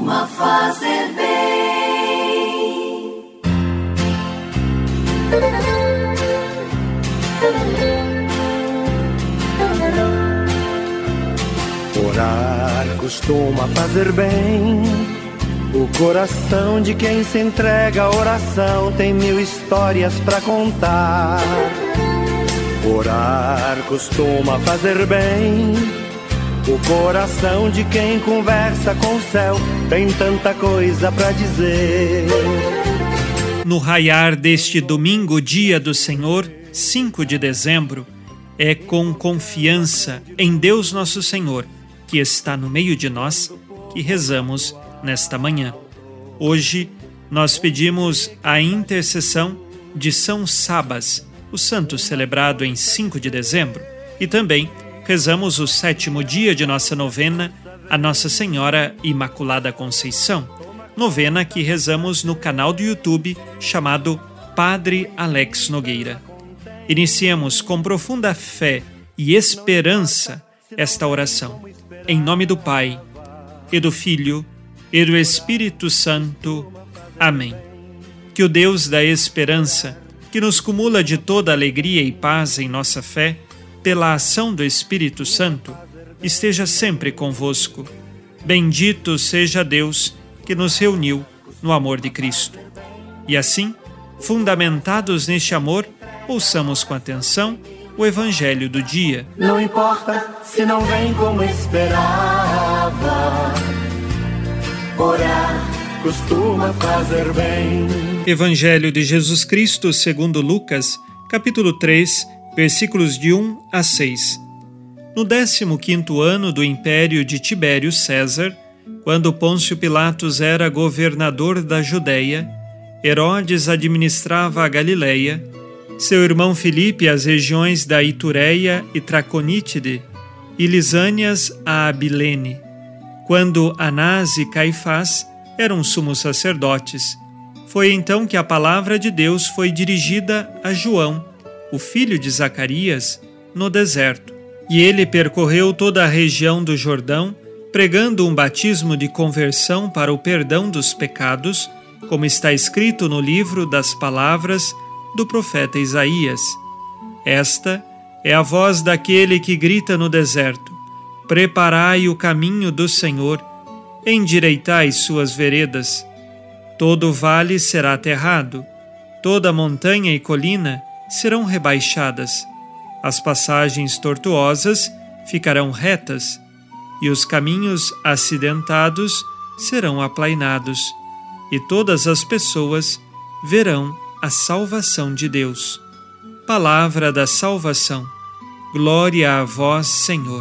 costuma fazer bem. Orar costuma fazer bem. O coração de quem se entrega à oração tem mil histórias pra contar. Orar costuma fazer bem. O coração de quem conversa com o céu tem tanta coisa pra dizer. No raiar deste domingo, dia do Senhor, 5 de dezembro, é com confiança em Deus Nosso Senhor, que está no meio de nós, que rezamos nesta manhã. Hoje, nós pedimos a intercessão de São Sabas, o santo celebrado em 5 de dezembro, e também rezamos o 7º dia de nossa novena a Nossa Senhora Imaculada Conceição, novena que rezamos no canal do YouTube chamado Padre Alex Nogueira. Iniciemos com profunda fé e esperança esta oração. Em nome do Pai, e do Filho, e do Espírito Santo. Amém. Que o Deus da esperança, que nos cumula de toda alegria e paz em nossa fé, pela ação do Espírito Santo, esteja sempre convosco. Bendito seja Deus que nos reuniu no amor de Cristo. E assim, fundamentados neste amor, ouçamos com atenção o Evangelho do dia. Não importa se não vem como esperava, orar costuma fazer bem. Evangelho de Jesus Cristo segundo Lucas, capítulo 3, versículos de 1 a 6. No 15º ano do império de Tibério César, quando Pôncio Pilatos era governador da Judéia, Herodes administrava a Galileia, seu irmão Filipe as regiões da Itureia e Traconítide, e Lisânias a Abilene, quando Anás e Caifás eram sumos sacerdotes. Foi então que a palavra de Deus foi dirigida a João, o filho de Zacarias, no deserto. E ele percorreu toda a região do Jordão, pregando um batismo de conversão para o perdão dos pecados, como está escrito no livro das palavras do profeta Isaías. Esta é a voz daquele que grita no deserto: preparai o caminho do Senhor, endireitai suas veredas. Todo vale será aterrado, toda montanha e colina serão rebaixadas. As passagens tortuosas ficarão retas, e os caminhos acidentados serão aplainados, e todas as pessoas verão a salvação de Deus. Palavra da salvação. Glória a vós, Senhor.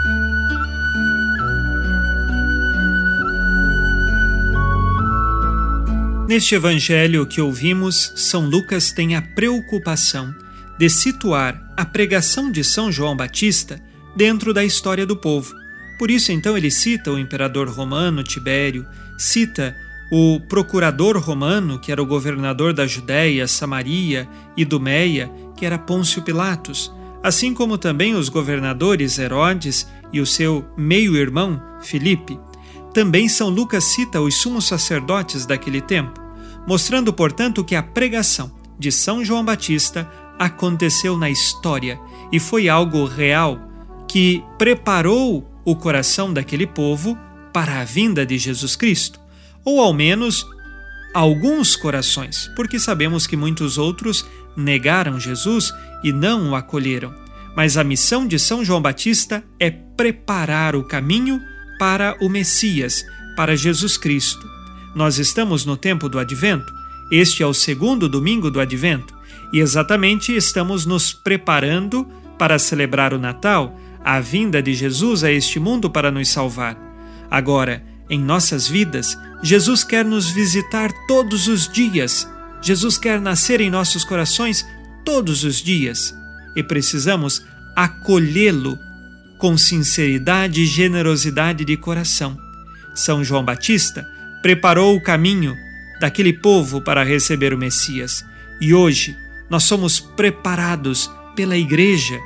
Neste evangelho que ouvimos, São Lucas tem a preocupação de situar a pregação de São João Batista dentro da história do povo. Por isso, então, ele cita o imperador romano Tibério, cita o procurador romano, que era o governador da Judéia, Samaria e Idumeia, que era Pôncio Pilatos, assim como também os governadores Herodes e o seu meio-irmão Filipe. Também São Lucas cita os sumos sacerdotes daquele tempo, mostrando, portanto, que a pregação de São João Batista aconteceu na história e foi algo real que preparou o coração daquele povo para a vinda de Jesus Cristo, ou ao menos alguns corações, porque sabemos que muitos outros negaram Jesus e não o acolheram. Mas a missão de São João Batista é preparar o caminho para o Messias, para Jesus Cristo. Nós estamos no tempo do Advento, este é o segundo domingo do Advento, e exatamente estamos nos preparando para celebrar o Natal, a vinda de Jesus a este mundo para nos salvar. Agora, em nossas vidas, Jesus quer nos visitar todos os dias. Jesus quer nascer em nossos corações todos os dias. E precisamos acolhê-lo com sinceridade e generosidade de coração. São João Batista preparou o caminho daquele povo para receber o Messias. E hoje nós somos preparados pela Igreja,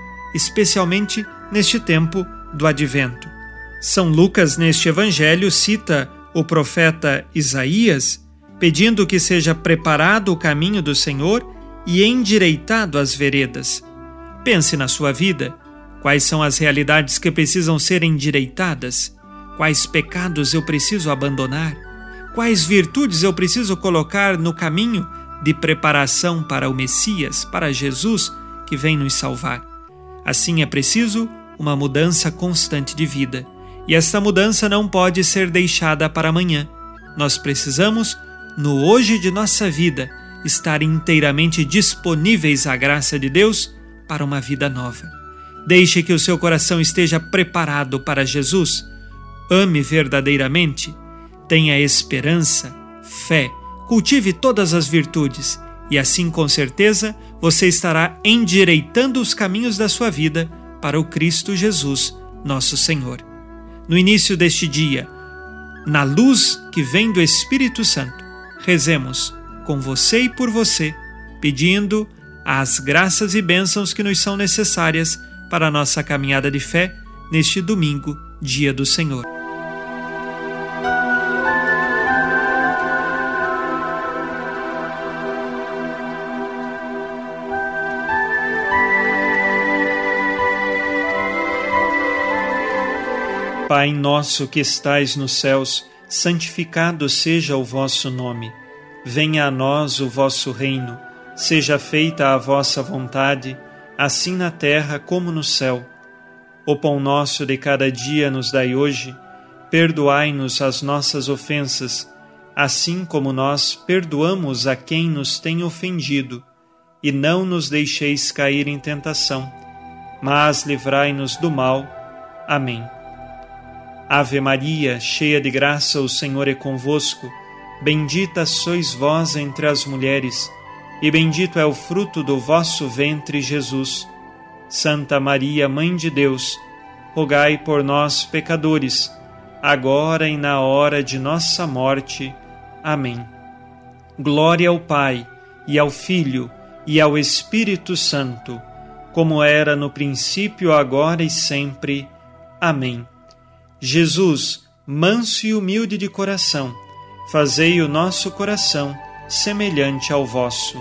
especialmente neste tempo do Advento. São Lucas, neste Evangelho, cita o profeta Isaías, pedindo que seja preparado o caminho do Senhor e endireitado as veredas. Pense na sua vida. Quais são as realidades que precisam ser endireitadas? Quais pecados eu preciso abandonar? Quais virtudes eu preciso colocar no caminho de preparação para o Messias, para Jesus, que vem nos salvar? Assim é preciso uma mudança constante de vida. E esta mudança não pode ser deixada para amanhã. Nós precisamos, no hoje de nossa vida, estar inteiramente disponíveis à graça de Deus para uma vida nova. Deixe que o seu coração esteja preparado para Jesus. Ame verdadeiramente. Tenha esperança, fé. Cultive todas as virtudes. E assim, com certeza, você estará endireitando os caminhos da sua vida para o Cristo Jesus, nosso Senhor. No início deste dia, na luz que vem do Espírito Santo, rezemos com você e por você, pedindo as graças e bênçãos que nos são necessárias para a nossa caminhada de fé neste domingo, dia do Senhor. Pai nosso que estais nos céus, santificado seja o vosso nome. Venha a nós o vosso reino. Seja feita a vossa vontade, assim na terra como no céu. O pão nosso de cada dia nos dai hoje. Perdoai-nos as nossas ofensas, assim como nós perdoamos a quem nos tem ofendido. E não nos deixeis cair em tentação, mas livrai-nos do mal. Amém. Ave Maria, cheia de graça, o Senhor é convosco. Bendita sois vós entre as mulheres, e bendito é o fruto do vosso ventre, Jesus. Santa Maria, Mãe de Deus, rogai por nós, pecadores, agora e na hora de nossa morte. Amém. Glória ao Pai, e ao Filho, e ao Espírito Santo, como era no princípio, agora e sempre. Amém. Jesus, manso e humilde de coração, fazei o nosso coração semelhante ao vosso.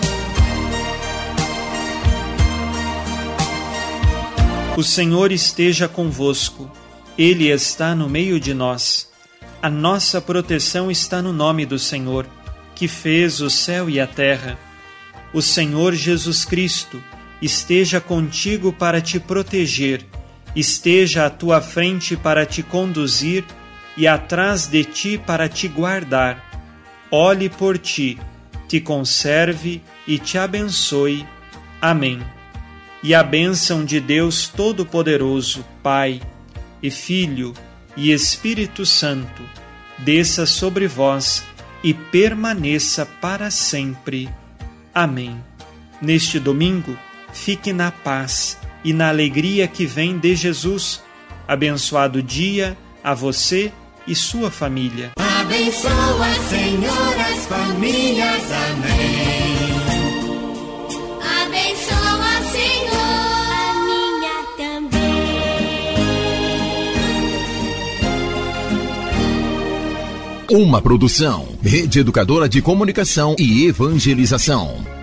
O Senhor esteja convosco, Ele está no meio de nós. A nossa proteção está no nome do Senhor, que fez o céu e a terra. O Senhor Jesus Cristo esteja contigo para te proteger, esteja à tua frente para te conduzir e atrás de ti para te guardar. Olhe por ti, te conserve e te abençoe. Amém. E a bênção de Deus Todo-Poderoso, Pai e Filho e Espírito Santo, desça sobre vós e permaneça para sempre. Amém. Neste domingo, fique na paz e na alegria que vem de Jesus. Abençoado dia a você e sua família. Abençoa, Senhor, as famílias. Amém. Abençoa, Senhor, a minha também. Uma produção, Rede Educadora de Comunicação e Evangelização.